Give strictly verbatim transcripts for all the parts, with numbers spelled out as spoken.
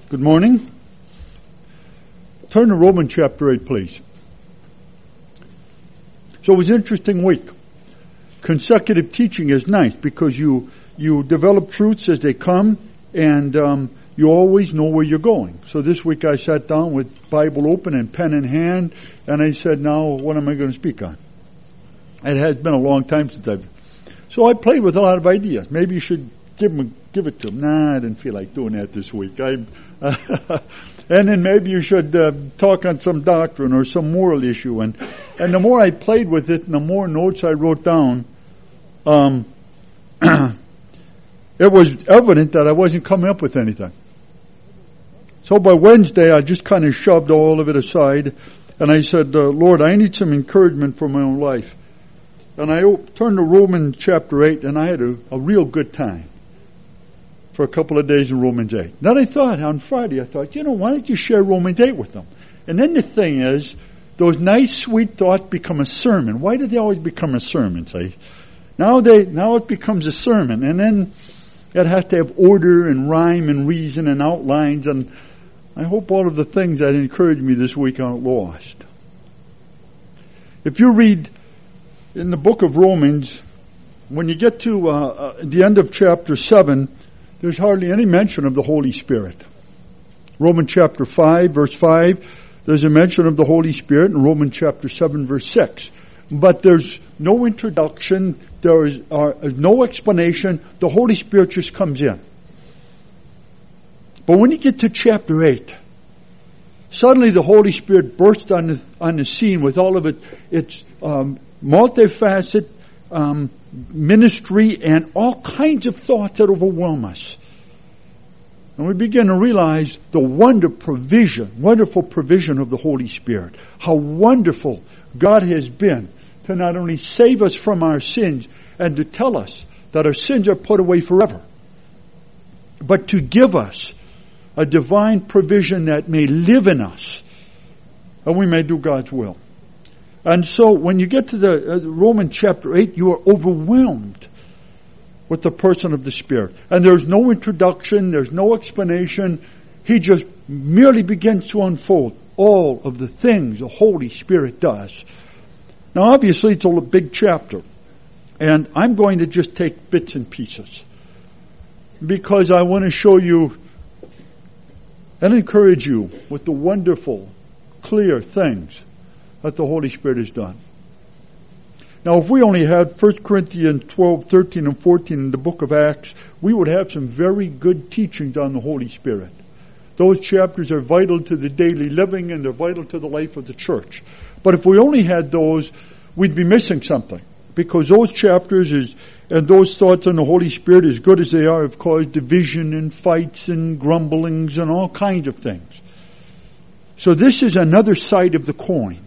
Good morning. Turn to Romans chapter eight, please. So it was an interesting week. Consecutive teaching is nice because you you develop truths as they come, and um, you always know where you're going. So this week I sat down with Bible open and pen in hand, and I said, now what am I going to speak on? It has been a long time since I've... So I played with a lot of ideas. Maybe you should give them, give it to them. Nah, I didn't feel like doing that this week. I... and then maybe you should uh, talk on some doctrine or some moral issue. And, and the more I played with it and the more notes I wrote down, um, it was evident that I wasn't coming up with anything. So by Wednesday, I just kind of shoved all of it aside. And I said, uh, Lord, I need some encouragement for my own life. And I op- turned to Romans chapter eight, and I had a, a real good time for a couple of days in Romans eight. Then I thought, on Friday, I thought, you know, why don't you share Romans eight with them? And then the thing is, those nice, sweet thoughts become a sermon. Why do they always become a sermon, say? Now they, now it becomes a sermon, and then it has to have order and rhyme and reason and outlines, and I hope all of the things that encouraged me this week aren't lost. If you read in the book of Romans, when you get to uh, uh, the end of chapter seven, there's hardly any mention of the Holy Spirit. Romans chapter five, verse five, there's a mention of the Holy Spirit in Romans chapter seven, verse six. But there's no introduction, there is uh, no explanation, the Holy Spirit just comes in. But when you get to chapter eight, suddenly the Holy Spirit bursts on the, on the scene with all of it, its um, multifaceted um, ministry and all kinds of thoughts that overwhelm us. And we begin to realize the wonder provision, wonderful provision of the Holy Spirit. How wonderful God has been to not only save us from our sins and to tell us that our sins are put away forever, but to give us a divine provision that may live in us and we may do God's will. And so when you get to the uh, Romans chapter eight, you are overwhelmed with the person of the Spirit. And there's no introduction, there's no explanation. He just merely begins to unfold all of the things the Holy Spirit does. Now obviously it's a big chapter. And I'm going to just take bits and pieces, because I want to show you and encourage you with the wonderful, clear things that the Holy Spirit has done. Now, if we only had First Corinthians twelve, thirteen, and fourteen in the book of Acts, we would have some very good teachings on the Holy Spirit. Those chapters are vital to the daily living and they're vital to the life of the church. But if we only had those, we'd be missing something. Because those chapters is, and those thoughts on the Holy Spirit, as good as they are, have caused division and fights and grumblings and all kinds of things. So this is another side of the coin.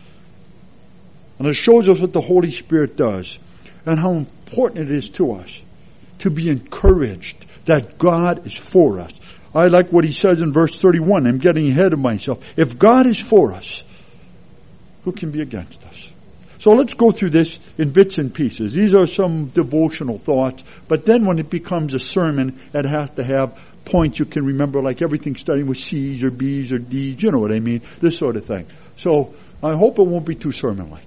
And it shows us what the Holy Spirit does and how important it is to us to be encouraged that God is for us. I like what he says in verse thirty-one. I'm getting ahead of myself. If God is for us, who can be against us? So let's go through this in bits and pieces. These are some devotional thoughts, but then when it becomes a sermon, it has to have points you can remember, like everything starting with C's or B's or D's, you know what I mean, this sort of thing. So I hope it won't be too sermon-like.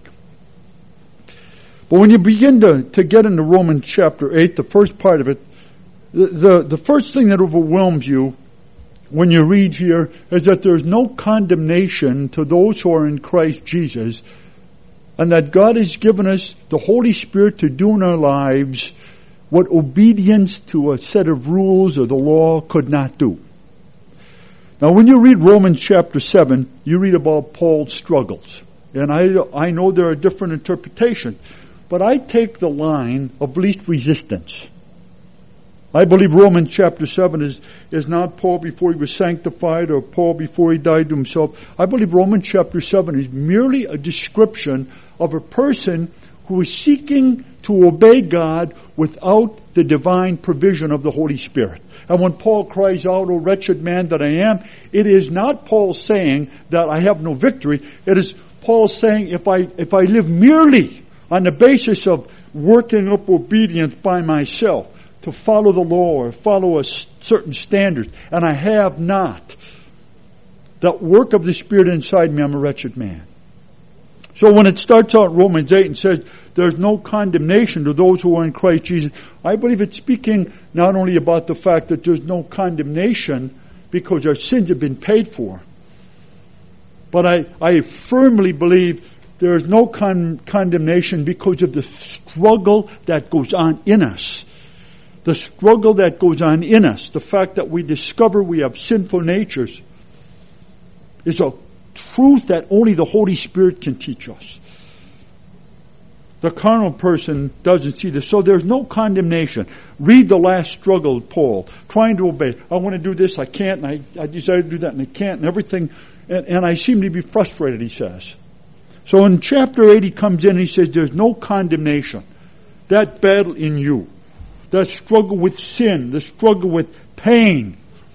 But when you begin to, to get into Romans chapter eight, the first part of it, the, the, the first thing that overwhelms you when you read here is that there's no condemnation to those who are in Christ Jesus, and that God has given us the Holy Spirit to do in our lives what obedience to a set of rules or the law could not do. Now when you read Romans chapter seven, you read about Paul's struggles. And I, I know there are different interpretations, but I take the line of least resistance. I believe Romans chapter seven is, is not Paul before he was sanctified or Paul before he died to himself. I believe Romans chapter seven is merely a description of a person who is seeking to obey God without the divine provision of the Holy Spirit. And when Paul cries out, "O wretched man that I am," it is not Paul saying that I have no victory. It is Paul saying, if I, if I live merely on the basis of working up obedience by myself, to follow the law or follow a certain standards, and I have not that work of the Spirit inside me, I'm a wretched man. So when it starts out in Romans eight and says, there's no condemnation to those who are in Christ Jesus, I believe it's speaking not only about the fact that there's no condemnation because our sins have been paid for, but I, I firmly believe there is no con- condemnation because of the struggle that goes on in us. The struggle that goes on in us, the fact that we discover we have sinful natures, is a truth that only the Holy Spirit can teach us. The carnal person doesn't see this. So there's no condemnation. Read the last struggle of Paul, trying to obey. I want to do this, I can't, and I, I desire to do that, and I can't, and everything, and, and I seem to be frustrated, he says. So in chapter eight, he comes in and he says, there's no condemnation. That battle in you, that struggle with sin, the struggle with pain,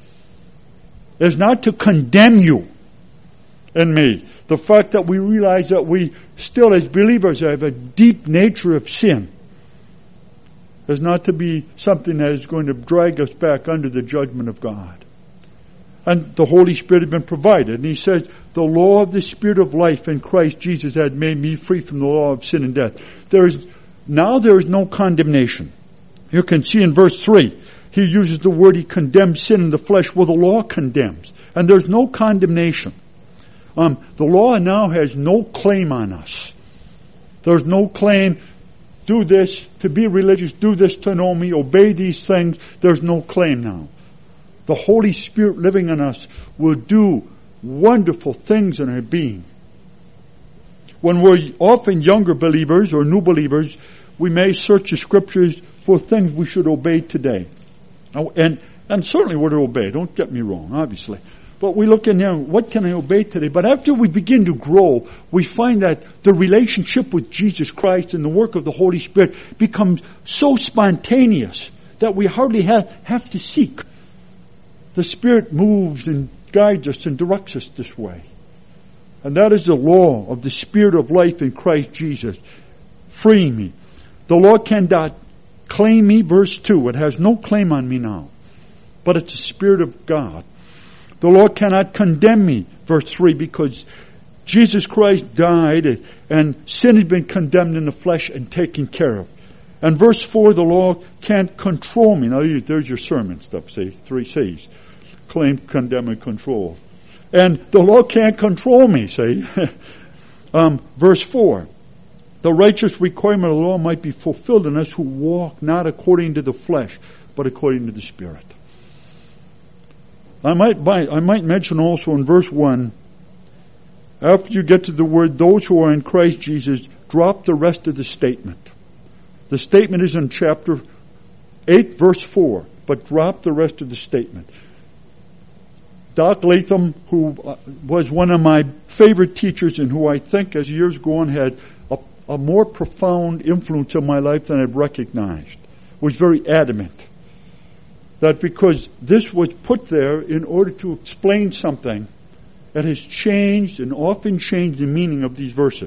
is not to condemn you and me. The fact that we realize that we still as believers have a deep nature of sin is not to be something that is going to drag us back under the judgment of God. And the Holy Spirit has been provided. And he says, the law of the Spirit of life in Christ Jesus had made me free from the law of sin and death. There is, now there is no condemnation. You can see in verse three, he uses the word, he condemns sin in the flesh. Well, the law condemns. And there's no condemnation. Um, the law now has no claim on us. There's no claim, do this to be religious, do this to know me, obey these things. There's no claim now. The Holy Spirit living in us will do wonderful things in our being. When we're often younger believers or new believers, we may search the Scriptures for things we should obey today. And, and certainly we're to obey, don't get me wrong, obviously. But we look in there, what can I obey today? But after we begin to grow, we find that the relationship with Jesus Christ and the work of the Holy Spirit becomes so spontaneous that we hardly have, have to seek. The Spirit moves and guides us and directs us this way. And that is the law of the Spirit of life in Christ Jesus, freeing me. The law cannot claim me, verse two. It has no claim on me now. But it's the Spirit of God. The law cannot condemn me, verse three, because Jesus Christ died and sin had been condemned in the flesh and taken care of. And verse four, the law can't control me. Now there's your sermon stuff, see, three C's. Claim, condemn, and control. And the law can't control me, see. um, verse four, the righteous requirement of the law might be fulfilled in us who walk not according to the flesh, but according to the Spirit. I might I might mention also in verse one, after you get to the word, those who are in Christ Jesus, drop the rest of the statement. The statement is in chapter eight, verse four, but drop the rest of the statement. Doc Latham, who was one of my favorite teachers and who I think as years go on had a, a more profound influence on my life than I've recognized, was very adamant that because this was put there in order to explain something that has changed and often changed the meaning of these verses.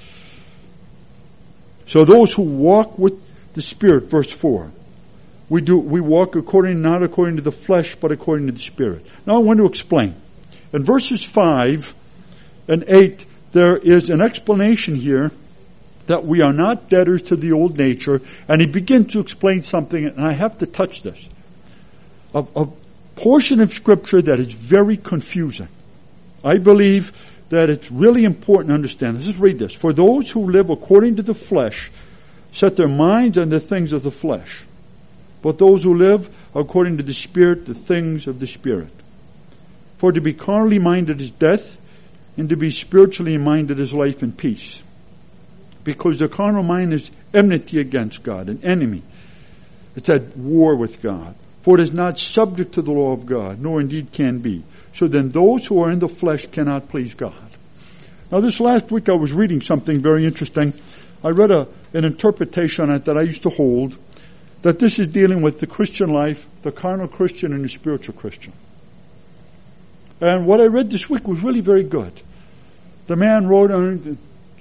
So those who walk with the Spirit, verse four, we do we walk according not according to the flesh, but according to the Spirit. Now I want to explain. In verses five and eight, there is an explanation here that we are not debtors to the old nature, and he begins to explain something, and I have to touch this. A, a portion of Scripture that is very confusing. I believe that it's really important to understand. Let's just read this. For those who live according to the flesh set their minds on the things of the flesh. But those who live according to the Spirit, the things of the Spirit. For to be carnally minded is death, and to be spiritually minded is life and peace. Because the carnal mind is enmity against God, an enemy. It's at war with God. For it is not subject to the law of God, nor indeed can be. So then those who are in the flesh cannot please God. Now this last week I was reading something very interesting. I read a, an interpretation on it that I used to hold, that this is dealing with the Christian life, the carnal Christian and the spiritual Christian. And what I read this week was really very good. The man wrote on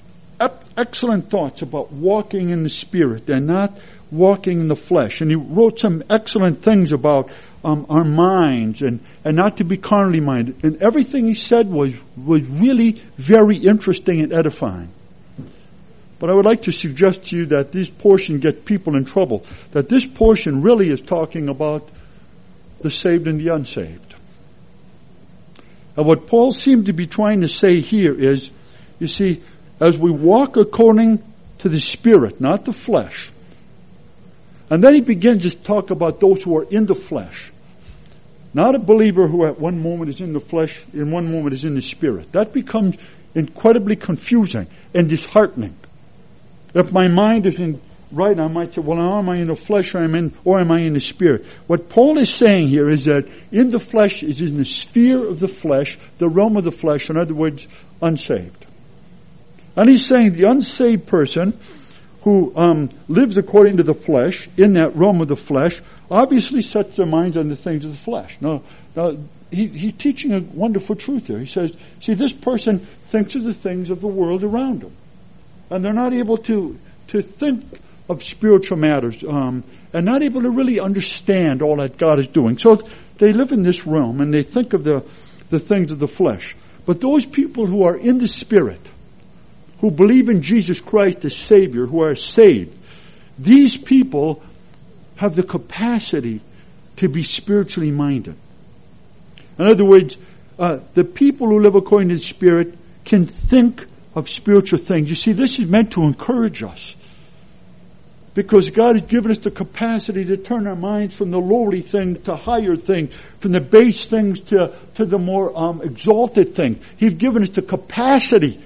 excellent thoughts about walking in the Spirit and not walking in the flesh. And he wrote some excellent things about um, our minds and, and not to be carnally minded. And everything he said was, was really very interesting and edifying. But I would like to suggest to you that this portion gets people in trouble. That this portion really is talking about the saved and the unsaved. And what Paul seemed to be trying to say here is, you see, as we walk according to the Spirit, not the flesh. And then he begins to talk about those who are in the flesh. Not a believer who at one moment is in the flesh, in one moment is in the Spirit. That becomes incredibly confusing and disheartening. If my mind isn't right, I might say, well, now am I in the flesh or am I in, or am I in the Spirit? What Paul is saying here is that in the flesh is in the sphere of the flesh, the realm of the flesh, in other words, unsaved. And he's saying the unsaved person who um, lives according to the flesh, in that realm of the flesh, obviously sets their minds on the things of the flesh. Now, now he, he's teaching a wonderful truth here. He says, see, this person thinks of the things of the world around them. And they're not able to, to think of spiritual matters, um, and not able to really understand all that God is doing. So they live in this realm and they think of the, the things of the flesh. But those people who are in the Spirit, who believe in Jesus Christ as Savior, who are saved, these people have the capacity to be spiritually minded. In other words, uh, the people who live according to the Spirit can think of spiritual things. You see, this is meant to encourage us. Because God has given us the capacity to turn our minds from the lowly thing to higher things, from the base things to, to the more um, exalted things. He's given us the capacity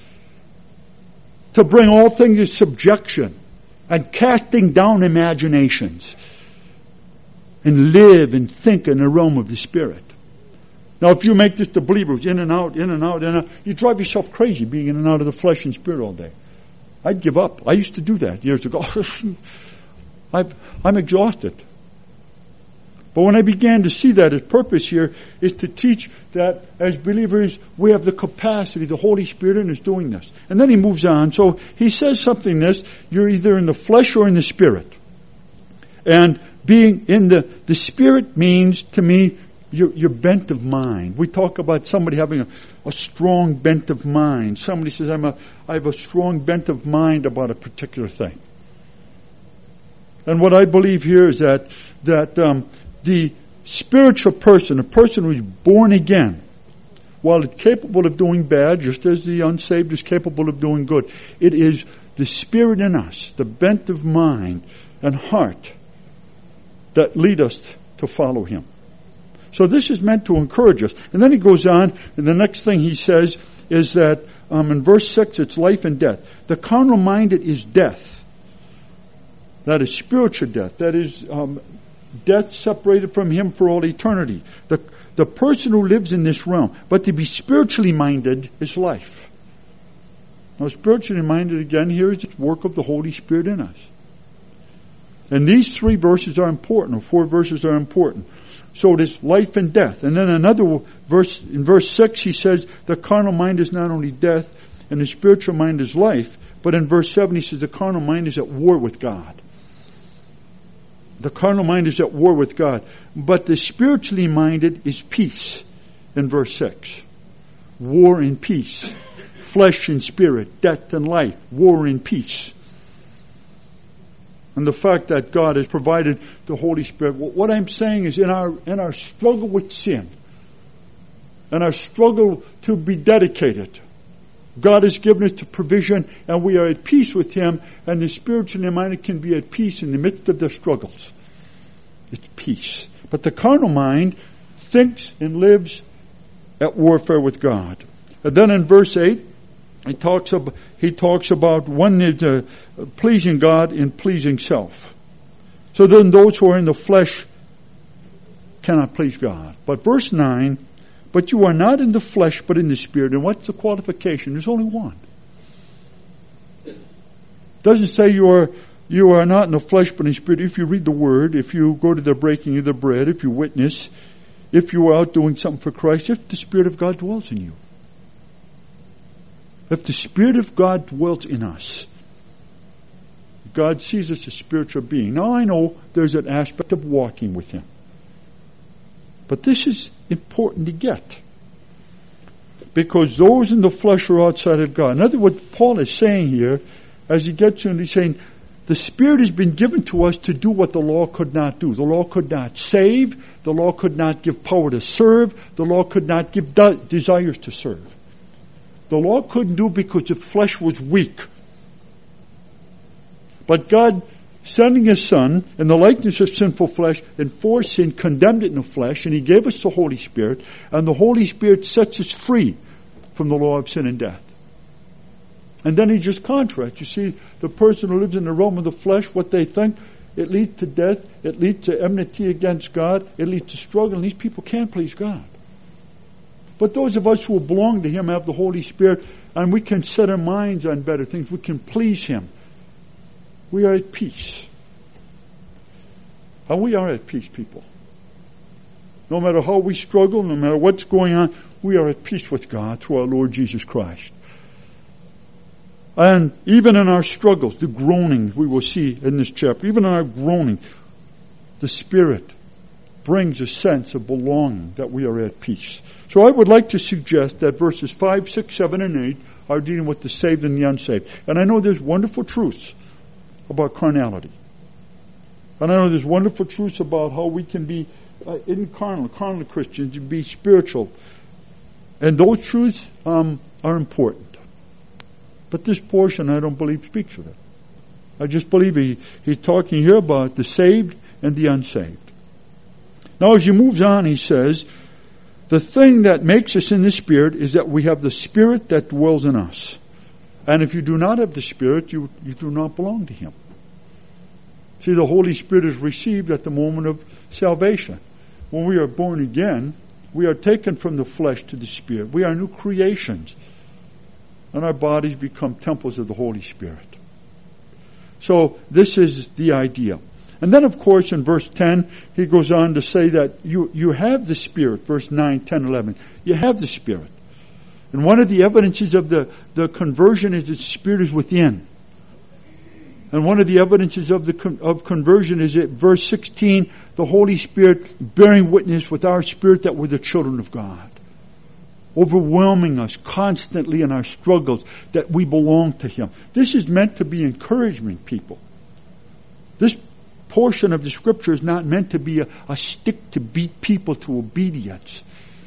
to bring all things to subjection and casting down imaginations and live and think in the realm of the Spirit. Now, if you make this to believers in and out, in and out, in and out, you drive yourself crazy being in and out of the flesh and spirit all day. I'd give up. I used to do that years ago. I've, I'm exhausted. But when I began to see that his purpose here is to teach that as believers we have the capacity, the Holy Spirit in us doing this. And then he moves on. So he says something this, you're either in the flesh or in the Spirit. And being in the, the Spirit means to me your, your bent of mind. We talk about somebody having a, a strong bent of mind. Somebody says, I'm a, I have a strong bent of mind about a particular thing. And what I believe here is that, that, um, the spiritual person, a person who is born again, while it's capable of doing bad, just as the unsaved is capable of doing good, it is the Spirit in us, the bent of mind and heart that lead us to follow Him. So this is meant to encourage us. And then he goes on, and the next thing he says is that um, in verse six, it's life and death. The carnal minded is death. That is spiritual death. That is um, death separated from Him for all eternity. The, the person who lives in this realm. But to be spiritually minded is life. Now spiritually minded, again, here is the work of the Holy Spirit in us. And these three verses are important, or four verses are important. So it is life and death. And then another verse, in verse six, he says, the carnal mind is not only death, and the spiritual mind is life. But in verse seven, he says, the carnal mind is at war with God. The carnal mind is at war with God. But the spiritually minded is peace, in verse six. War and peace. Flesh and spirit, death and life, war and peace. And the fact that God has provided the Holy Spirit. What I'm saying is in our, in our struggle with sin, and our struggle to be dedicated, God has given us the provision and we are at peace with Him, and the spiritually minded can be at peace in the midst of their struggles. It's peace. But the carnal mind thinks and lives at warfare with God. And then in verse eight, he talks about, he talks about one is uh, pleasing God and pleasing self. So then those who are in the flesh cannot please God. But verse nine, but you are not in the flesh but in the Spirit. And what's the qualification? There's only one. It doesn't say you are you are not in the flesh but in the Spirit. If you read the Word, if you go to the breaking of the bread, if you witness, if you are out doing something for Christ, if the Spirit of God dwells in you. If the Spirit of God dwells in us, God sees us as a spiritual being. Now I know there's an aspect of walking with Him. But this is important to get. Because those in the flesh are outside of God. In other words, Paul is saying here, as he gets in, he's saying, the Spirit has been given to us to do what the law could not do. The law could not save. The law could not give power to serve. The law could not give de- desires to serve. The law couldn't do because the flesh was weak. But God, sending His Son in the likeness of sinful flesh and for sin, condemned it in the flesh, and He gave us the Holy Spirit, and the Holy Spirit sets us free from the law of sin and death. And then He just contrasts. You see, the person who lives in the realm of the flesh, what they think, it leads to death, it leads to enmity against God, it leads to struggle, and these people can't please God. But those of us who belong to Him have the Holy Spirit, and we can set our minds on better things. We can please Him. We are at peace. And we are at peace, people. No matter how we struggle, no matter what's going on, we are at peace with God through our Lord Jesus Christ. And even in our struggles, the groaning we will see in this chapter, even in our groaning, the Spirit brings a sense of belonging that we are at peace. So I would like to suggest that verses five, six, seven, and eight are dealing with the saved and the unsaved. And I know there's wonderful truths about carnality. And I know there's wonderful truths about how we can be uh, incarnal, carnal Christians, and be spiritual. And those truths um, are important. But this portion, I don't believe, speaks of it. I just believe he, he's talking here about the saved and the unsaved. Now, as he moves on, he says, the thing that makes us in the Spirit is that we have the Spirit that dwells in us. And if you do not have the Spirit, you, you do not belong to Him. See, the Holy Spirit is received at the moment of salvation. When we are born again, we are taken from the flesh to the Spirit. We are new creations. And our bodies become temples of the Holy Spirit. So this is the idea. And then, of course, in verse ten, he goes on to say that you, you have the Spirit. Verse nine, ten, eleven. You have the Spirit. And one of the evidences of the, the conversion is that the Spirit is within. And one of the evidences of the con- of conversion is that verse sixteen, the Holy Spirit bearing witness with our spirit that we're the children of God. Overwhelming us constantly in our struggles that we belong to Him. This is meant to be encouragement, people. This portion of the Scripture is not meant to be a, a stick to beat people to obedience.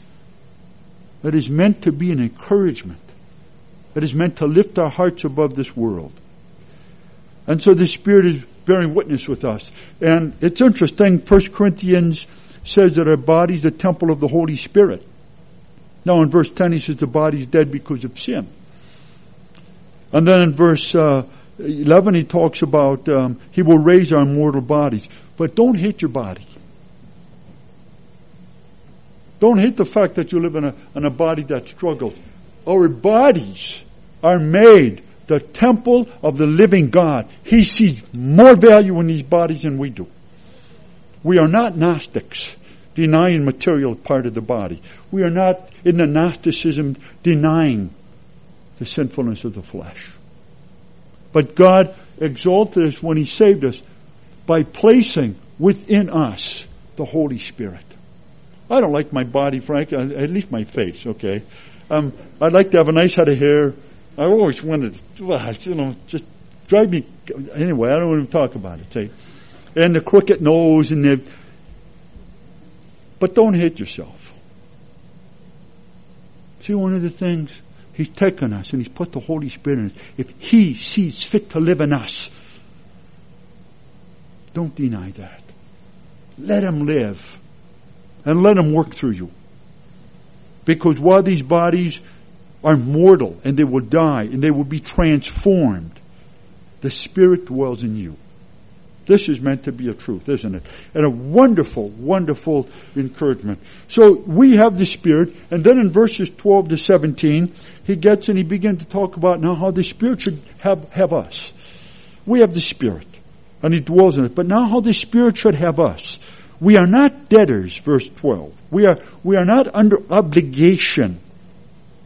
It is meant to be an encouragement. It is meant to lift our hearts above this world. And so the Spirit is bearing witness with us. And it's interesting, First Corinthians says that our body is the temple of the Holy Spirit. Now in verse ten he says the body is dead because of sin. And then in verse uh, eleven he talks about um, He will raise our mortal bodies. But don't hate your body. Don't hate the fact that you live in a, in a body that struggles. Our bodies are made the temple of the living God. He sees more value in these bodies than we do. We are not Gnostics, denying material part of the body. We are not in the Gnosticism denying the sinfulness of the flesh. But God exalted us when He saved us by placing within us the Holy Spirit. I don't like my body, Frank, at least my face, okay? Um, I'd like to have a nice head of hair. I always wanted to, you know, just drive me, anyway, I don't want to talk about it, see? And the crooked nose and the, but don't hate yourself. See, one of the things, He's taken us and He's put the Holy Spirit in us. If He sees fit to live in us, don't deny that. Let Him live. And let Him work through you. Because while these bodies are mortal and they will die and they will be transformed, the Spirit dwells in you. This is meant to be a truth, isn't it? And a wonderful, wonderful encouragement. So we have the Spirit, and then in verses twelve to seventeen, he gets and he begins to talk about now how the Spirit should have, have us. We have the Spirit, and He dwells in it. But now how the Spirit should have us. We are not debtors, verse twelve. We are, we are not under obligation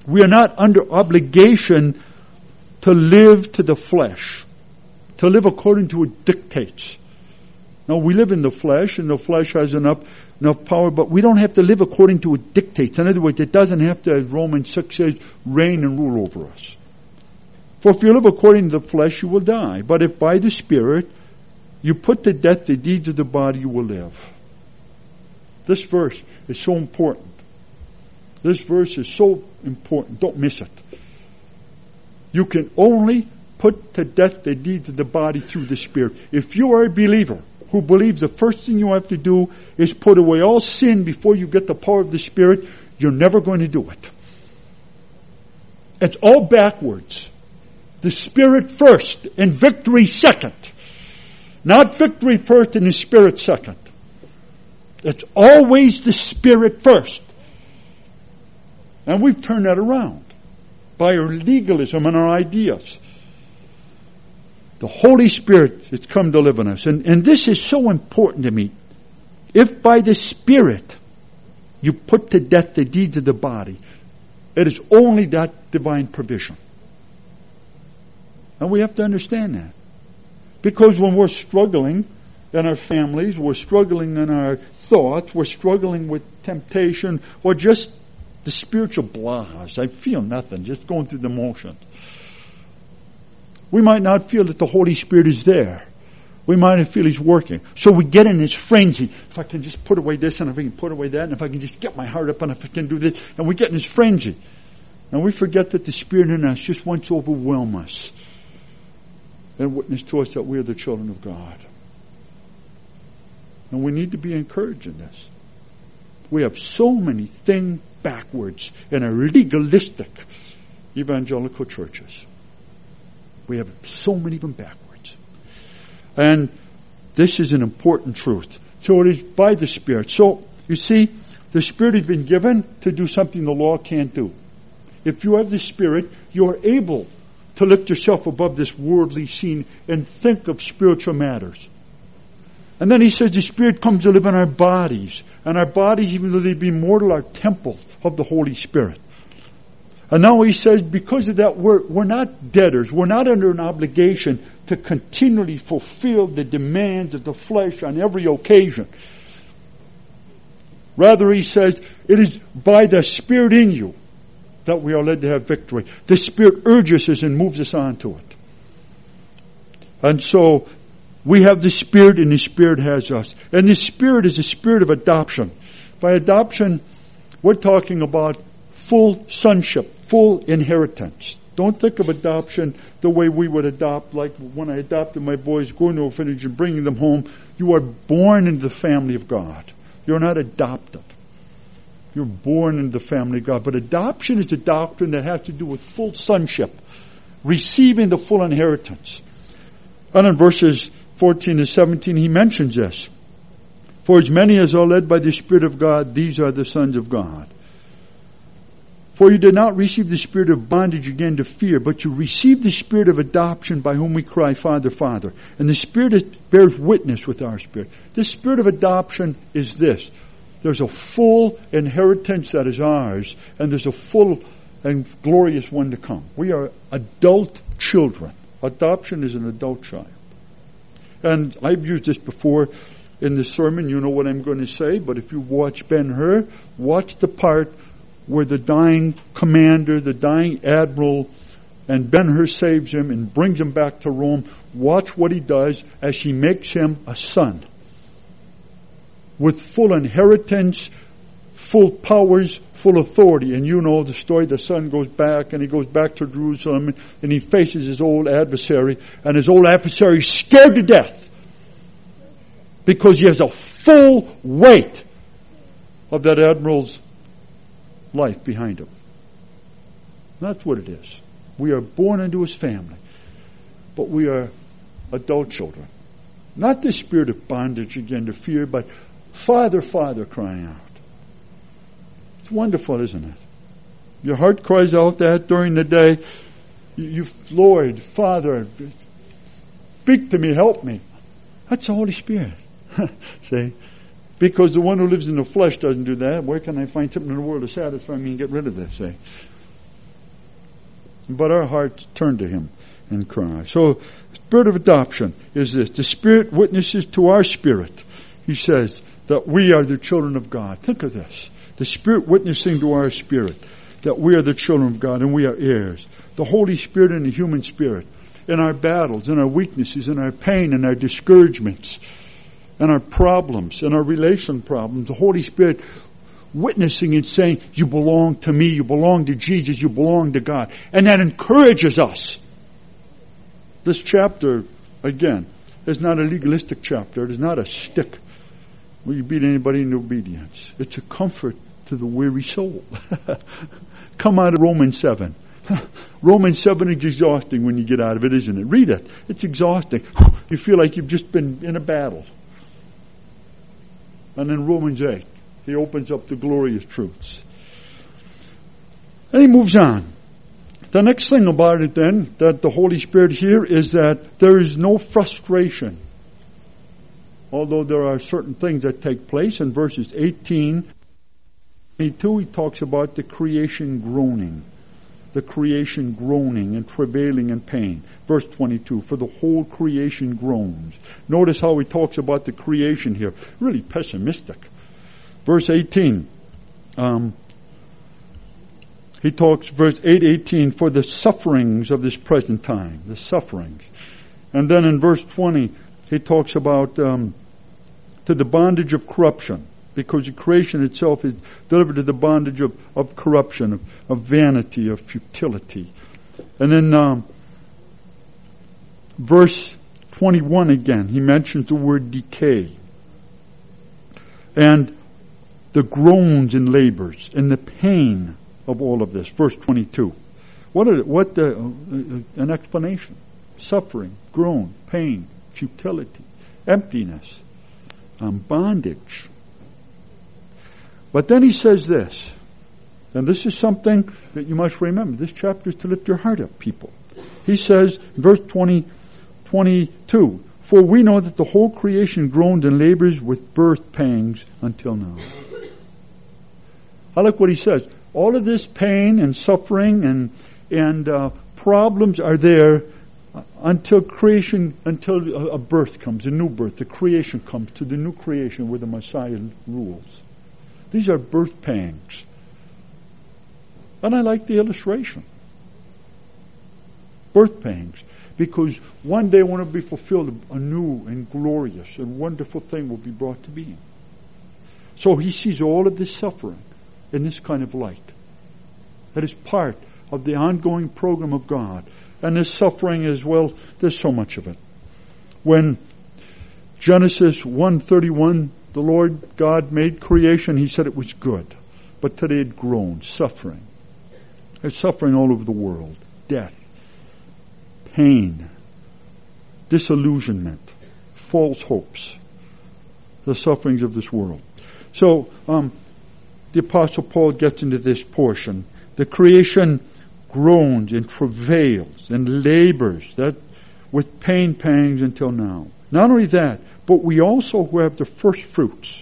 We are not under obligation to live to the flesh, to live according to what dictates. No, we live in the flesh, and the flesh has enough enough power, but we don't have to live according to what dictates. In other words, it doesn't have to, as Romans six says, reign and rule over us. For if you live according to the flesh, you will die. But if by the Spirit you put to death the deeds of the body, you will live. This verse is so important. This verse is so important. Don't miss it. You can only put to death the deeds of the body through the Spirit. If you are a believer who believes the first thing you have to do is put away all sin before you get the power of the Spirit, you're never going to do it. It's all backwards. The Spirit first and victory second. Not victory first and the Spirit second. It's always the Spirit first. And we've turned that around by our legalism and our ideas. The Holy Spirit has come to live in us. And, and this is so important to me. If by the Spirit you put to death the deeds of the body, it is only that divine provision. And we have to understand that. Because when we're struggling in our families, we're struggling in our thoughts, we're struggling with temptation, or just the spiritual blahs, I feel nothing, just going through the motions. We might not feel that the Holy Spirit is there. We might not feel He's working. So we get in this frenzy. If I can just put away this, and if I can put away that, and if I can just get my heart up, and if I can do this, and we get in this frenzy. And we forget that the Spirit in us just wants to overwhelm us and witness to us that we are the children of God. And we need to be encouraged in this. We have so many things backwards in our legalistic evangelical churches. We have so many of them backwards. And this is an important truth. So it is by the Spirit. So, you see, the Spirit has been given to do something the law can't do. If you have the Spirit, you are able to lift yourself above this worldly scene and think of spiritual matters. And then he says the Spirit comes to live in our bodies. And our bodies, even though they be mortal, are temples of the Holy Spirit. And now he says, because of that, we're, we're not debtors. We're not under an obligation to continually fulfill the demands of the flesh on every occasion. Rather, he says, it is by the Spirit in you that we are led to have victory. The Spirit urges us and moves us on to it. And so, we have the Spirit and the Spirit has us. And the Spirit is a spirit of adoption. By adoption, we're talking about full sonship, full inheritance. Don't think of adoption the way we would adopt, like when I adopted my boys, going to a village and bringing them home. You are born into the family of God. You're not adopted. You're born into the family of God. But adoption is a doctrine that has to do with full sonship, receiving the full inheritance. And in verses fourteen and seventeen, he mentions this. For as many as are led by the Spirit of God, these are the sons of God. For you did not receive the spirit of bondage again to fear, but you received the Spirit of adoption by whom we cry, Father, Father. And the Spirit bears witness with our spirit. The spirit of adoption is this. There's a full inheritance that is ours, and there's a full and glorious one to come. We are adult children. Adoption is an adult child. And I've used this before in the sermon. You know what I'm going to say. But if you watch Ben-Hur, watch the part where the dying commander, the dying admiral, and Ben-Hur saves him and brings him back to Rome. Watch what he does as he makes him a son. With full inheritance, full powers, full authority. And you know the story. The son goes back and he goes back to Jerusalem and he faces his old adversary. And his old adversary is scared to death. Because he has a full weight of that admiral's life behind him. That's what it is. We are born into his family. But we are adult children. Not the spirit of bondage again to fear, but Father, Father crying out. It's wonderful, isn't it? Your heart cries out that during the day. You, you Lord, Father, speak to me, help me. That's the Holy Spirit. See? Because the one who lives in the flesh doesn't do that. Where can I find something in the world to satisfy me and get rid of this? See? But our hearts turn to Him and cry. So, Spirit of adoption is this. The Spirit witnesses to our spirit. He says that we are the children of God. Think of this. The Spirit witnessing to our spirit that we are the children of God and we are heirs. The Holy Spirit and the human spirit. In our battles, in our weaknesses, in our pain, in our discouragements, in our problems, in our relation problems. The Holy Spirit witnessing and saying, you belong to me, you belong to Jesus, you belong to God. And that encourages us. This chapter, again, is not a legalistic chapter. It is not a stick where you beat anybody into obedience. It's a comfort to the weary soul. Come out of Romans seven. Romans seven is exhausting when you get out of it, isn't it? Read it. It's exhausting. You feel like you've just been in a battle. And then Romans eight, he opens up the glorious truths. And he moves on. The next thing about it then, that the Holy Spirit here, is that there is no frustration. Although there are certain things that take place. In verses eighteen, twenty-two, he talks about the creation groaning. The creation groaning and travailing in pain. Verse twenty-two, for the whole creation groans. Notice how he talks about the creation here. Really pessimistic. Verse eighteen, um, he talks, verse eight eighteen, for the sufferings of this present time. The sufferings. And then in verse twenty, he talks about um, to the bondage of corruption. Because the creation itself is delivered to the bondage of, of corruption, of, of vanity, of futility. And then um, verse twenty-one again, he mentions the word decay. And the groans and labors and the pain of all of this. Verse twenty-two. What, are, what the, uh, an explanation. Suffering, groan, pain, futility, emptiness, um, bondage. But then he says this, and this is something that you must remember. This chapter is to lift your heart up, people. He says, verse twenty, twenty-two, for we know that the whole creation groans and labors with birth pangs until now. I like what he says. All of this pain and suffering and and uh, problems are there until creation, until a birth comes, a new birth. The creation comes to the new creation where the Messiah rules. These are birth pangs. And I like the illustration. Birth pangs. Because one day when it will be fulfilled, a new and glorious and wonderful thing will be brought to being. So he sees all of this suffering in this kind of light. That is part of the ongoing program of God. And this suffering as well, there's so much of it. When Genesis one thirty-one, the Lord God made creation, he said it was good. But today it groans, suffering. There's suffering all over the world. Death, pain, disillusionment, false hopes. The sufferings of this world. So, um, the Apostle Paul gets into this portion. The creation groans and travails and labors that with pain pangs until now. Not only that, but we also who have the first fruits.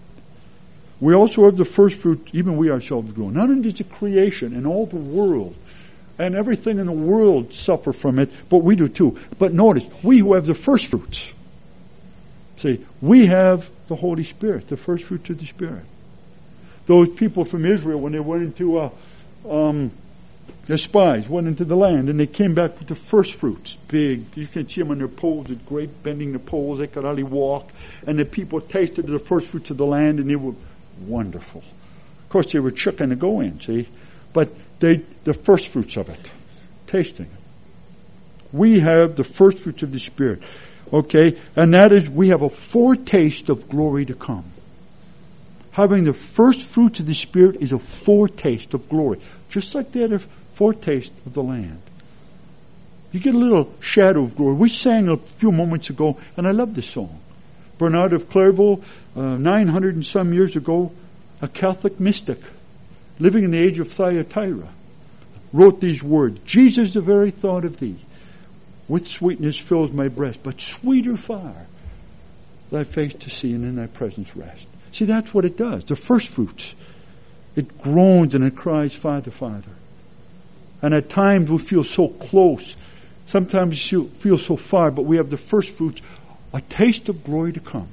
We also have the first fruit, even we ourselves grow. Not only does the creation and all the world and everything in the world suffer from it, but we do too. But notice, we who have the first fruits. See, we have the Holy Spirit, the first fruits of the Spirit. Those people from Israel, when they went into, uh, um, the spies went into the land and they came back with the first fruits. Big, you can see them on their poles, with great bending the poles, they could hardly walk. And the people tasted the first fruits of the land and they were wonderful. Of course, they were chicken to go in, see? But they, the first fruits of it, tasting it. We have the first fruits of the Spirit. Okay? And that is, we have a foretaste of glory to come. Having the first fruits of the Spirit is a foretaste of glory. Just like they had a foretaste of the land. You get a little shadow of glory. We sang a few moments ago, and I love this song. Bernard of Clairvaux, uh, nine hundred and some years ago, a Catholic mystic, living in the age of Thyatira, wrote these words, Jesus, the very thought of thee, with sweetness fills my breast, but sweeter far, thy face to see and in thy presence rest. See, that's what it does. The first fruits. It groans and it cries, Father, Father. And at times we feel so close. Sometimes you feel so far, but we have the first fruits, a taste of glory to come.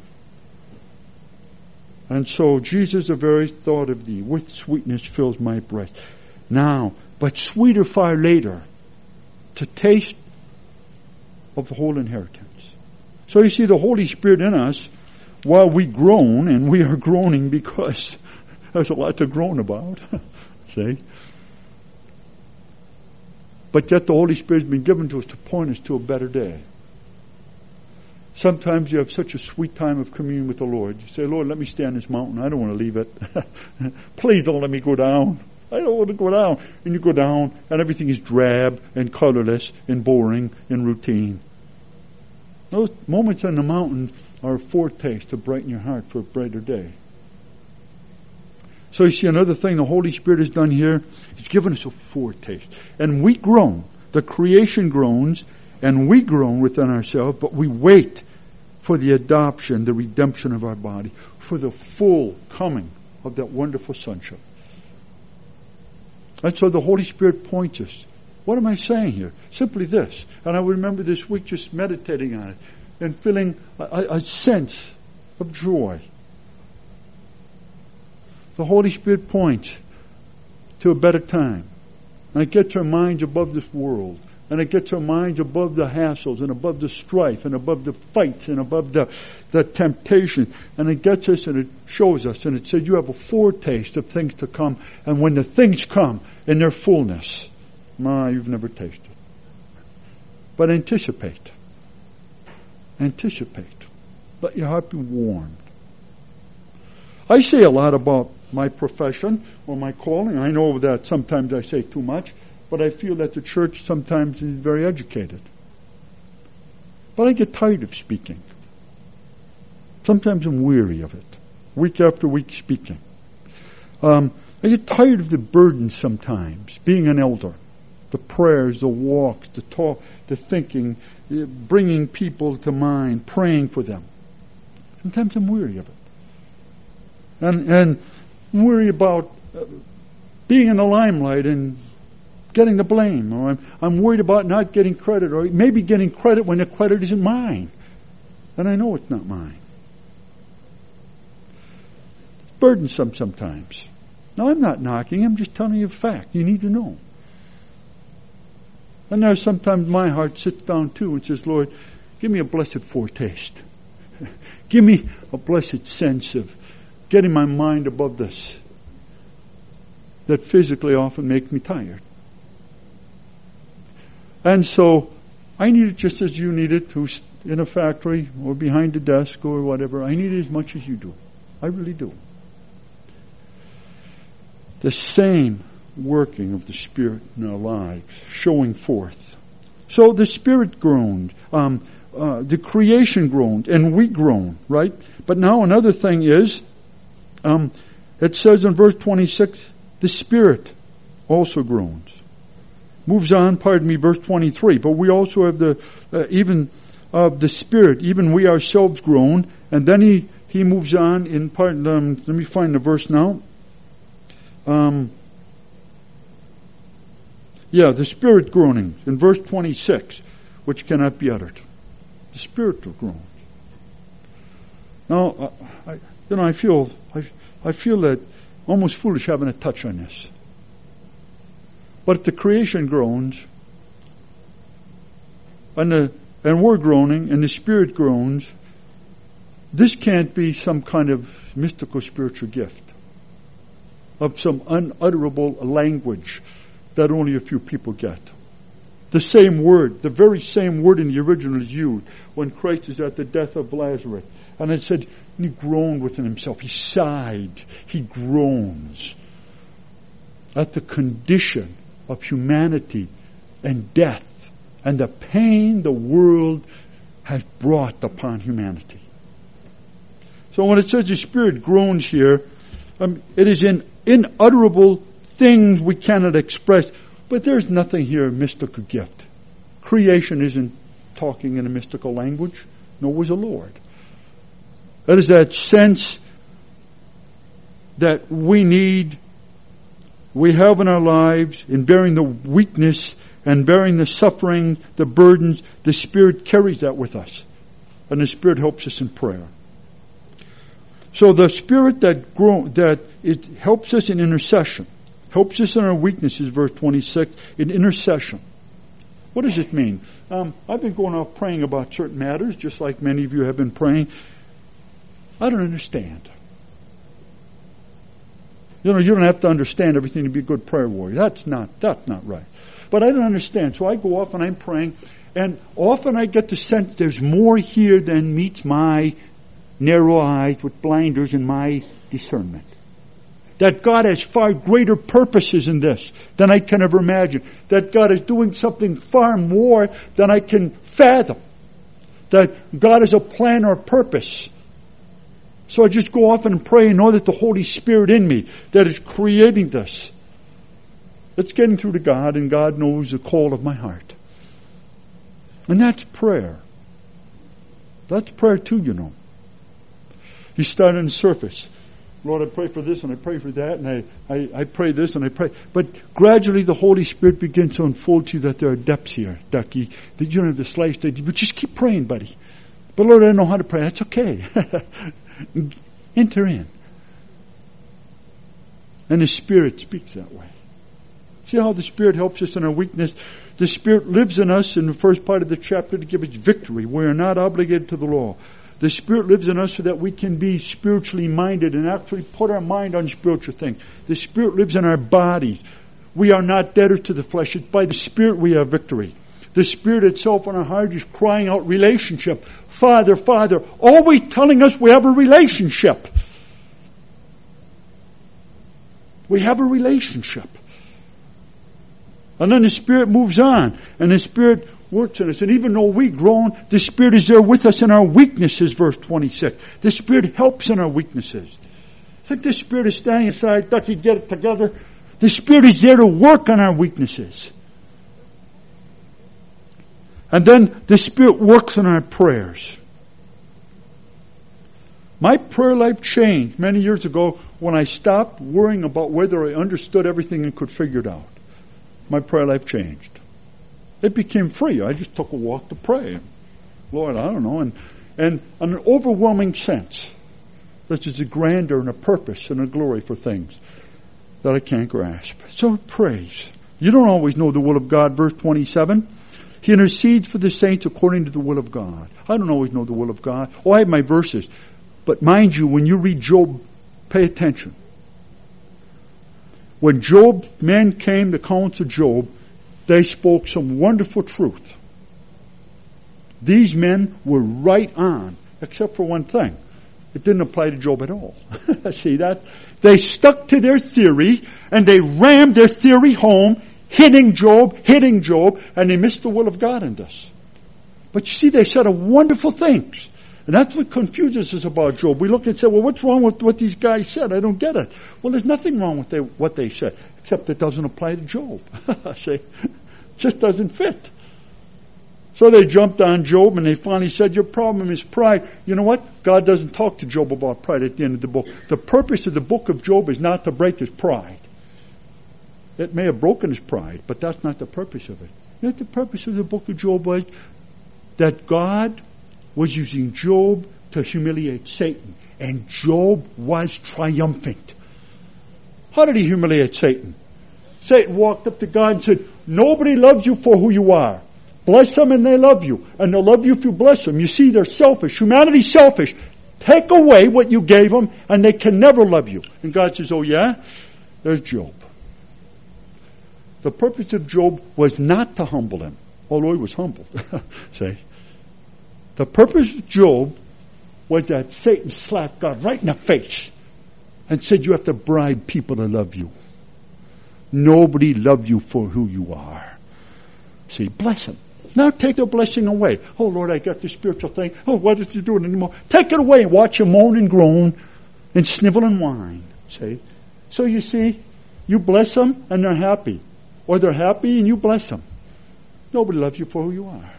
And so, Jesus, the very thought of thee, with sweetness fills my breast. Now, but sweeter far later, to taste of the whole inheritance. So you see, the Holy Spirit in us, while we groan, and we are groaning because there's a lot to groan about, see? But yet the Holy Spirit has been given to us to point us to a better day. Sometimes you have such a sweet time of communion with the Lord. You say, Lord, let me stay on this mountain. I don't want to leave it. Please don't let me go down. I don't want to go down. And you go down, and everything is drab and colorless and boring and routine. Those moments on the mountain are a foretaste to brighten your heart for a brighter day. So you see, another thing the Holy Spirit has done here, He's given us a foretaste. And we groan. The creation groans, and we groan within ourselves, but we wait for the adoption, the redemption of our body, for the full coming of that wonderful sonship. And so the Holy Spirit points us. What am I saying here? Simply this. And I remember this week just meditating on it and feeling a, a sense of joy. The Holy Spirit points to a better time. And it gets our minds above this world. And it gets our minds above the hassles and above the strife and above the fights and above the, the temptation. And it gets us and it shows us. And it says you have a foretaste of things to come. And when the things come in their fullness, my, you've never tasted. But anticipate. Anticipate. Let your heart be warmed. I say a lot about my profession or my calling. I know that sometimes I say too much. But I feel that the church sometimes is very educated. But I get tired of speaking. Sometimes I'm weary of it. Week after week speaking. Um, I get tired of the burden sometimes, being an elder. The prayers, the walks, the talk, the thinking, bringing people to mind, praying for them. Sometimes I'm weary of it. And, and I'm weary about uh, being in the limelight and getting the blame, or I'm, I'm worried about not getting credit, or maybe getting credit when the credit isn't mine. And I know it's not mine. It's burdensome sometimes. Now, I'm not knocking, I'm just telling you a fact. You need to know. And there's sometimes my heart sits down too and says, Lord, give me a blessed foretaste. Give me a blessed sense of getting my mind above this that physically often makes me tired. And so, I need it just as you need it, who's in a factory or behind a desk or whatever. I need it as much as you do. I really do. The same working of the Spirit in our lives, showing forth. So the Spirit groaned, um, uh, the creation groaned, and we groan, right? But now another thing is, um, it says in verse twenty-six, the Spirit also groans. Moves on, pardon me, verse twenty-three. But we also have the, uh, even of the Spirit, even we ourselves groan. And then he, he moves on in part, um, let me find the verse now. Um, yeah, the Spirit groaning in verse twenty-six, which cannot be uttered. The spiritual groans. Now, I, you know, I feel, I, I feel that almost foolish having a touch on this. But the creation groans, and the and we're groaning, and the Spirit groans. This can't be some kind of mystical spiritual gift of some unutterable language that only a few people get. The same word, the very same word in the original is used when Christ is at the death of Lazarus. And it said, he groaned within himself. He sighed. He groans at the condition of humanity and death and the pain the world has brought upon humanity. So when it says the Spirit groans here, um, it is in unutterable things we cannot express. But there's nothing here a mystical gift. Creation isn't talking in a mystical language, nor was the Lord. That is that sense that we need we have in our lives, in bearing the weakness and bearing the suffering, the burdens, the Spirit carries that with us. And the Spirit helps us in prayer. So the Spirit that grow, that it helps us in intercession, helps us in our weaknesses, verse twenty-six, in intercession. What does it mean? Um, I've been going off praying about certain matters, just like many of you have been praying. I don't understand. You know, you don't have to understand everything to be a good prayer warrior. That's not, that's not right. But I don't understand. So I go off and I'm praying, and often I get the sense there's more here than meets my narrow eyes with blinders and my discernment. That God has far greater purposes in this than I can ever imagine. That God is doing something far more than I can fathom. That God has a plan or purpose. So I just go off and pray and know that the Holy Spirit in me that is creating this. It's getting through to God, and God knows the call of my heart. And that's prayer. That's prayer too, you know. You start on the surface. Lord, I pray for this and I pray for that and I, I, I pray this and I pray. But gradually the Holy Spirit begins to unfold to you that there are depths here, Ducky, that you don't have the slightest idea. But just keep praying, buddy. But Lord, I don't know how to pray. That's okay. Enter in. And the Spirit speaks that way. See how the Spirit helps us in our weakness? The Spirit lives in us in the first part of the chapter to give us victory. We are not obligated to the law. The Spirit lives in us so that we can be spiritually minded and actually put our mind on spiritual things. The Spirit lives in our body. We are not debtors to the flesh. It's by the Spirit we have victory. The Spirit itself in our heart is crying out relationship. Father, Father, always telling us we have a relationship. We have a relationship. And then the Spirit moves on. And the Spirit works in us. And even though we groan, the Spirit is there with us in our weaknesses, verse twenty-six. The Spirit helps in our weaknesses. It's like the Spirit is standing aside, Ducky, get it together. The Spirit is there to work on our weaknesses. And then the Spirit works on our prayers. My prayer life changed many years ago when I stopped worrying about whether I understood everything and could figure it out. My prayer life changed. It became free. I just took a walk to pray. Lord, I don't know. And, and an overwhelming sense that there's a grandeur and a purpose and a glory for things that I can't grasp. So praise. You don't always know the will of God. Verse twenty-seven. He intercedes for the saints according to the will of God. I don't always know the will of God. Oh, I have my verses. But mind you, when you read Job, pay attention. When Job's men came to counsel Job, they spoke some wonderful truth. These men were right on, except for one thing. It didn't apply to Job at all. See that? They stuck to their theory, and they rammed their theory home, hitting Job, hitting Job, and they missed the will of God in this. But you see, they said a wonderful things. And that's what confuses us about Job. We look and say, well, what's wrong with what these guys said? I don't get it. Well, there's nothing wrong with they, what they said, except it doesn't apply to Job. See? It just doesn't fit. So they jumped on Job and they finally said, your problem is pride. You know what? God doesn't talk to Job about pride at the end of the book. The purpose of the book of Job is not to break his pride. It may have broken his pride, but that's not the purpose of it. You know what the purpose of the book of Job was? That God was using Job to humiliate Satan. And Job was triumphant. How did he humiliate Satan? Satan walked up to God and said, nobody loves you for who you are. Bless them and they love you. And they'll love you if you bless them. You see, they're selfish. Humanity's selfish. Take away what you gave them and they can never love you. And God says, oh yeah? There's Job. The purpose of Job was not to humble him, although he was humbled. See? The purpose of Job was that Satan slapped God right in the face and said, you have to bribe people to love you. Nobody loved you for who you are. See, bless him. Now take their blessing away. Oh, Lord, I got this spiritual thing. Oh, what is he doing anymore? Take it away and watch him moan and groan and snivel and whine. See? So you see, you bless them and they're happy. Or they're happy and you bless them. Nobody loves you for who you are.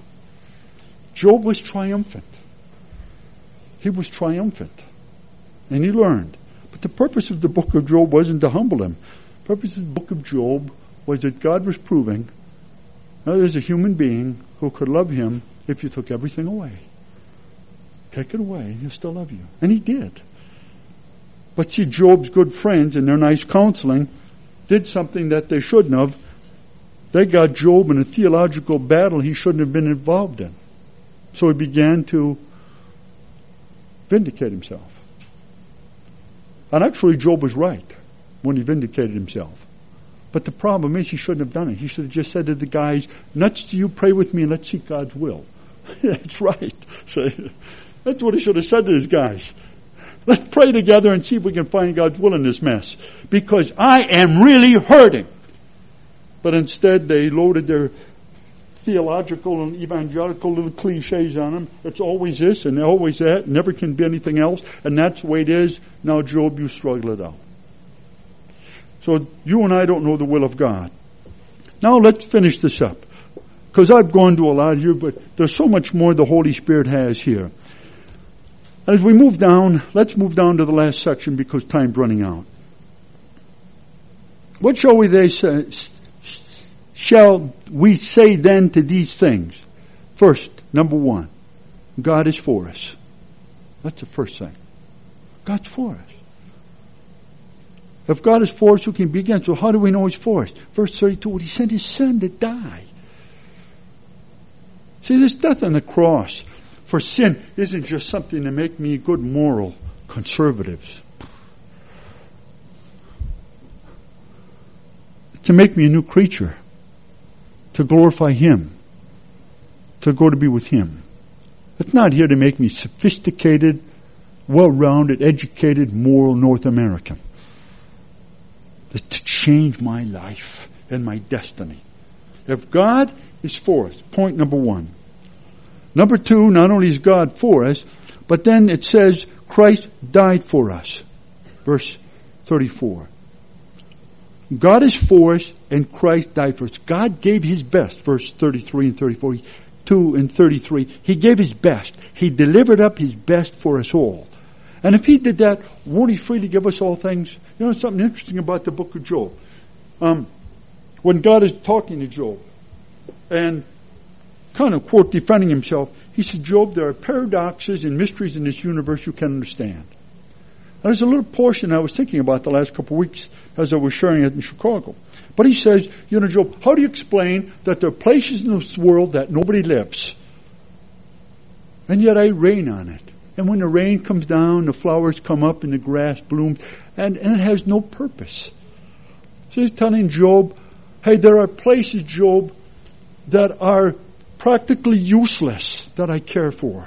Job was triumphant. He was triumphant. And he learned. But the purpose of the book of Job wasn't to humble him. purpose of the book of Job was that God was proving now there's a human being who could love him if you took everything away. Take it away, and he'll still love you. And he did. But see, Job's good friends in their nice counseling did something that they shouldn't have. They got Job in a theological battle he shouldn't have been involved in. So he began to vindicate himself. And actually Job was right when he vindicated himself. But the problem is he shouldn't have done it. He should have just said to the guys, nuts, you pray with me and let's seek God's will. That's right. So, that's what he should have said to his guys. Let's pray together and see if we can find God's will in this mess. Because I am really hurting. But instead they loaded their theological and evangelical little cliches on him. It's always this and always that. Never can be anything else. And that's the way it is. Now, Job, you struggle it out. So you and I don't know the will of God. Now let's finish this up. Because I've gone to a lot here, but there's so much more the Holy Spirit has here. As we move down, let's move down to the last section because time's running out. What shall we they say, shall we say then to these things? First, number one, God is for us. That's the first thing. God's for us. If God is for us, who can be against? So how do we know He's for us? Verse thirty-two, He sent His Son to die. See, this death on the cross for sin isn't just something to make me good moral conservatives. To make me a new creature. To glorify Him. To go to be with Him. It's not here to make me sophisticated, well-rounded, educated, moral North American. It's to change my life and my destiny. If God is for us, point number one. Number two, not only is God for us, but then it says Christ died for us. Verse thirty-four. God is for us and Christ died for us. God gave His best. Verse thirty-three and thirty-four. two and thirty-three. He gave His best. He delivered up His best for us all. And if He did that, won't He freely give us all things? You know something interesting about the book of Job? Um, when God is talking to Job and kind of, quote, defending himself, he said, Job, there are paradoxes and mysteries in this universe you can't understand. There's a little portion I was thinking about the last couple of weeks as I was sharing it in Chicago. But he says, you know, Job, how do you explain that there are places in this world that nobody lives? And yet I rain on it. And when the rain comes down, the flowers come up and the grass blooms. And, and it has no purpose. So he's telling Job, hey, there are places, Job, that are practically useless that I care for.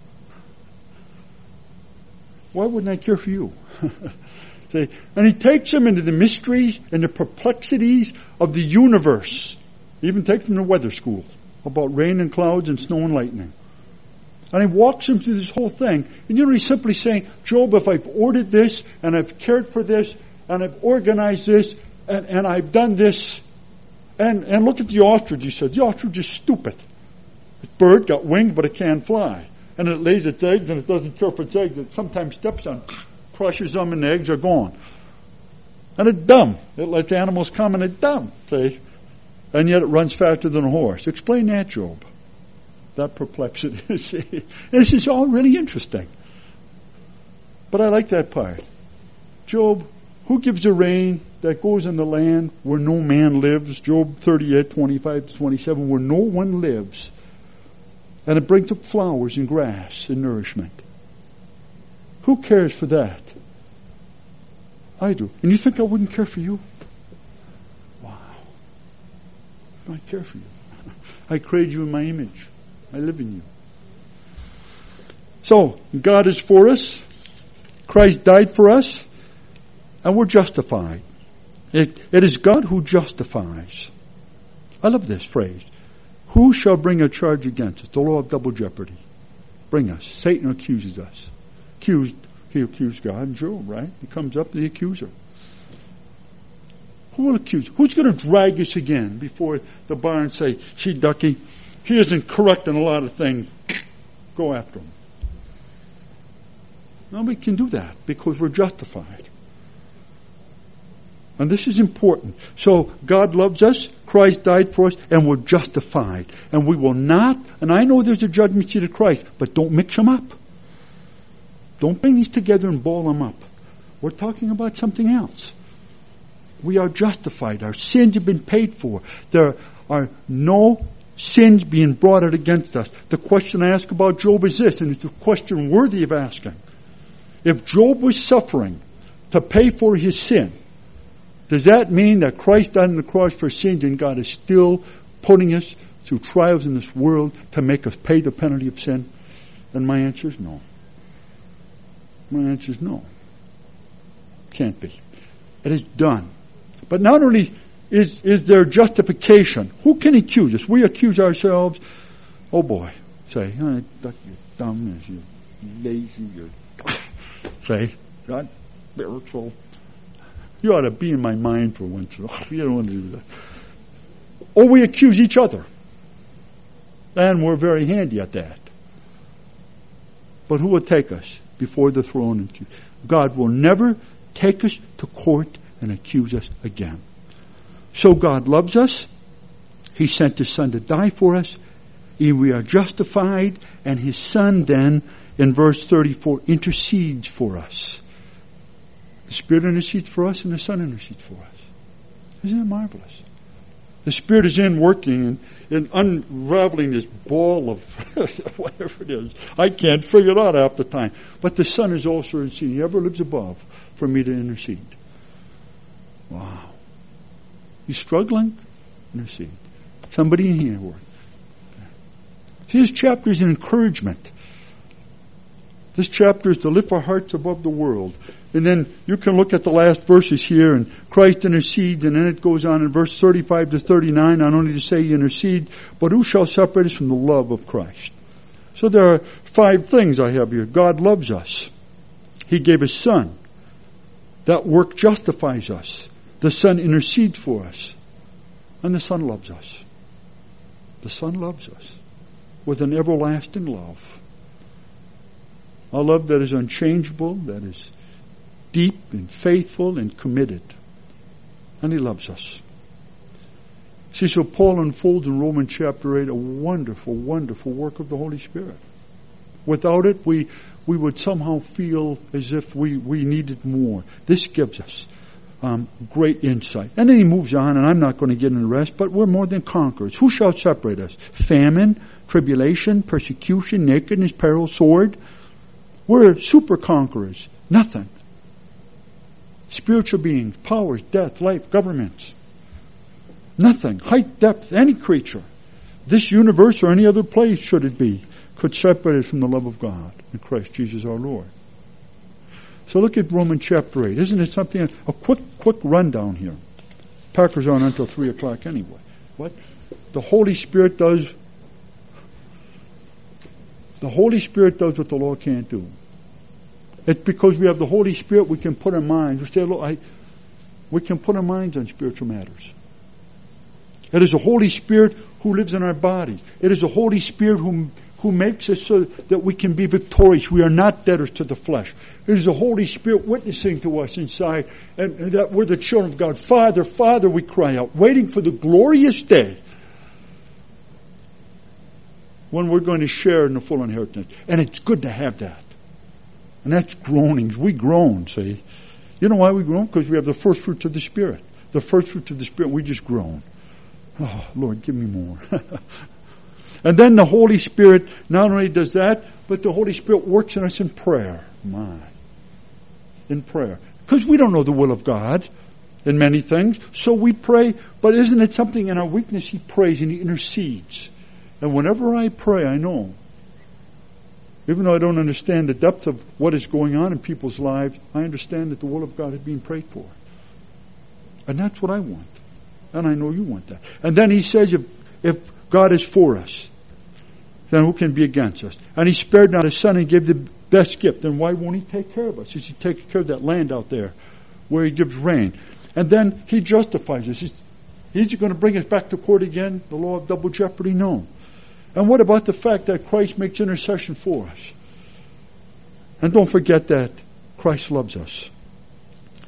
Why wouldn't I care for you? See? And he takes them into the mysteries and the perplexities of the universe. He even takes them to weather school about rain and clouds and snow and lightning. And he walks him through this whole thing. And you know, he's simply saying, Job, if I've ordered this, and I've cared for this, and I've organized this, and, and I've done this, and, and look at the ostrich, he said. The ostrich is stupid. The bird got wings, but it can't fly. And it lays its eggs, and it doesn't care for its eggs. It sometimes steps on, crushes them, and the eggs are gone. And it's dumb. It lets animals come, and it's dumb, see? And yet it runs faster than a horse. Explain that, Job. That perplexity. See? This is all really interesting. But I like that part. Job, who gives the rain that goes in the land where no man lives? Job thirty-eight, twenty-five to twenty-seven, where no one lives. And it brings up flowers and grass and nourishment. Who cares for that? I do. And you think I wouldn't care for you? Wow. I care for you. I created you in my image. I live in you. So, God is for us. Christ died for us. And we're justified. It, it is God who justifies. I love this phrase. Who shall bring a charge against us? The law of double jeopardy. Bring us. Satan accuses us. Accused, he accused God and Job, right? He comes up, the accuser. Who will accuse? Who's going to drag us again before the bar and say, see, Ducky, he isn't correct in a lot of things. Go after him. Nobody can do that because we're justified. And this is important. So God loves us, Christ died for us, and we're justified. And we will not, and I know there's a judgment seat of Christ, but don't mix them up. Don't bring these together and ball them up. We're talking about something else. We are justified. Our sins have been paid for. There are no sins being brought out against us. The question I ask about Job is this, and it's a question worthy of asking. If Job was suffering to pay for his sin, does that mean that Christ died on the cross for sins and God is still putting us through trials in this world to make us pay the penalty of sin? And my answer is no. My answer is no. Can't be. It is done. But not only is, is there justification, who can accuse us? We accuse ourselves. Oh boy. Say, oh, you're dumb, you're lazy, you're say, God, spiritual. You ought to be in my mind for once. Oh, you don't want to do that. Or we accuse each other. And we're very handy at that. But who will take us before the throne? God will never take us to court and accuse us again. So God loves us. He sent His Son to die for us. We are justified. And His Son then, in verse thirty-four, intercedes for us. The Spirit intercedes for us and the Son intercedes for us. Isn't it marvelous? The Spirit is in working and, and unraveling this ball of whatever it is. I can't figure it out half the time. But the Son is also interceding. He ever lives above for me to intercede. Wow. You struggling? Intercede. Somebody in here work. This chapter is an encouragement. This chapter is to lift our hearts above the world. And then you can look at the last verses here, and Christ intercedes, and then it goes on in verse thirty-five to thirty-nine, not only to say He intercedes, but who shall separate us from the love of Christ? So there are five things I have here. God loves us. He gave His Son. That work justifies us. The Son intercedes for us. And the Son loves us. The Son loves us with an everlasting love. A love that is unchangeable, that is deep and faithful and committed. And He loves us. See, so Paul unfolds in Romans chapter eight a wonderful, wonderful work of the Holy Spirit. Without it, we we would somehow feel as if we, we needed more. This gives us um, great insight. And then he moves on, and I'm not going to get into the rest, but we're more than conquerors. Who shall separate us? Famine, tribulation, persecution, nakedness, peril, sword. We're super conquerors. Nothing. Spiritual beings, powers, death, life, governments. Nothing. Height, depth, any creature. This universe or any other place, should it be, could separate us from the love of God in Christ Jesus our Lord. So look at Romans chapter eight. Isn't it something? A quick, quick rundown here. Packers aren't until three o'clock anyway. What? The Holy Spirit does. The Holy Spirit does what the law can't do. It's because we have the Holy Spirit we can put our minds. We say, look, I, we can put our minds on spiritual matters. It is the Holy Spirit who lives in our bodies. It is the Holy Spirit who, who makes us so that we can be victorious. We are not debtors to the flesh. It is the Holy Spirit witnessing to us inside, and, and that we're the children of God. Father, Father, we cry out, waiting for the glorious day when we're going to share in the full inheritance. And it's good to have that. And that's groanings. We groan, see. You know why we groan? Because we have the first fruits of the Spirit. The first fruits of the Spirit, we just groan. Oh, Lord, give me more. And then the Holy Spirit not only does that, but the Holy Spirit works in us in prayer. My. In prayer. Because we don't know the will of God in many things. So we pray, but isn't it something in our weakness He prays and He intercedes. And whenever I pray, I know, even though I don't understand the depth of what is going on in people's lives, I understand that the will of God is being prayed for. And that's what I want. And I know you want that. And then He says, if, if God is for us, then who can be against us? And He spared not His Son and gave the best gift. Then why won't He take care of us? Is He taking care of that land out there where He gives rain? And then He justifies us. He's, he's going to bring us back to court again, the law of double jeopardy? No. And what about the fact that Christ makes intercession for us? And don't forget that Christ loves us.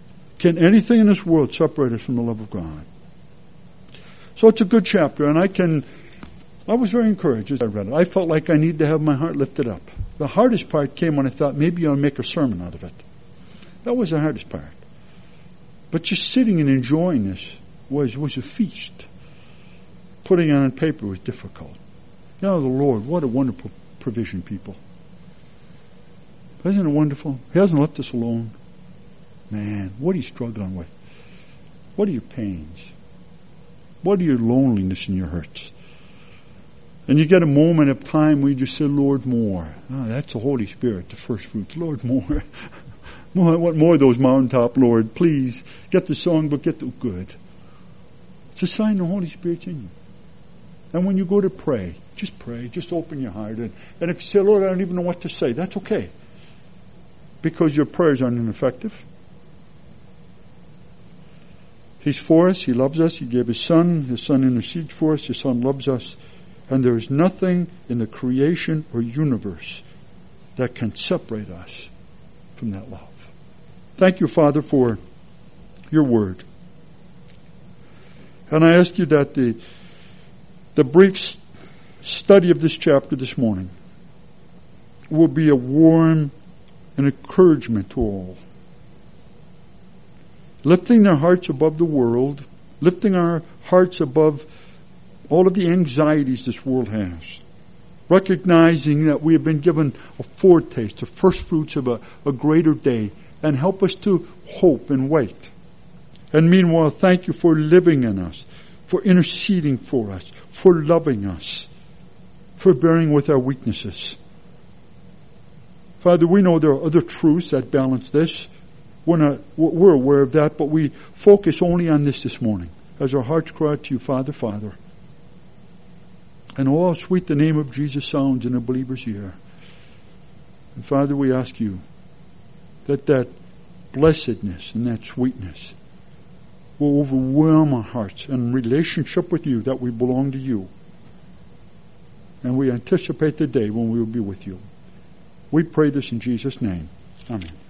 Can anything in this world separate us from the love of God? So it's a good chapter, and I can, I was very encouraged as I read it. I felt like I needed to have my heart lifted up. The hardest part came when I thought maybe I'll make a sermon out of it. That was the hardest part. But just sitting and enjoying this was, was a feast. Putting it on paper was difficult. You know, the Lord, what a wonderful provision, people. Isn't it wonderful? He hasn't left us alone. Man, what are you struggling with? What are your pains? What are your loneliness and your hurts? And you get a moment of time where you just say, Lord, more. Oh, that's the Holy Spirit, the first fruits. Lord, more. more. I want more of those mountaintop, Lord. Please, get the songbook, get the good. It's a sign the Holy Spirit's in you. And when you go to pray, just pray. Just open your heart. And, and if you say, Lord, I don't even know what to say, that's okay. Because your prayers aren't ineffective. He's for us. He loves us. He gave His Son. His Son intercedes for us. His Son loves us. And there is nothing in the creation or universe that can separate us from that love. Thank you, Father, for your word. And I ask you that the, the brief study of this chapter this morning will be a warm and encouragement to all. Lifting their hearts above the world, lifting our hearts above all of the anxieties this world has. Recognizing that we have been given a foretaste, the first fruits of a, a greater day, and help us to hope and wait. And meanwhile, thank you for living in us, for interceding for us, for loving us, for bearing with our weaknesses. Father, we know there are other truths that balance this. We're not, we're aware of that, but we focus only on this this morning as our hearts cry out to you, Father, Father. And oh, how sweet the name of Jesus sounds in a believer's ear. And Father, we ask you that that blessedness and that sweetness will overwhelm our hearts and relationship with you, that we belong to you. And we anticipate the day when we will be with you. We pray this in Jesus' name. Amen.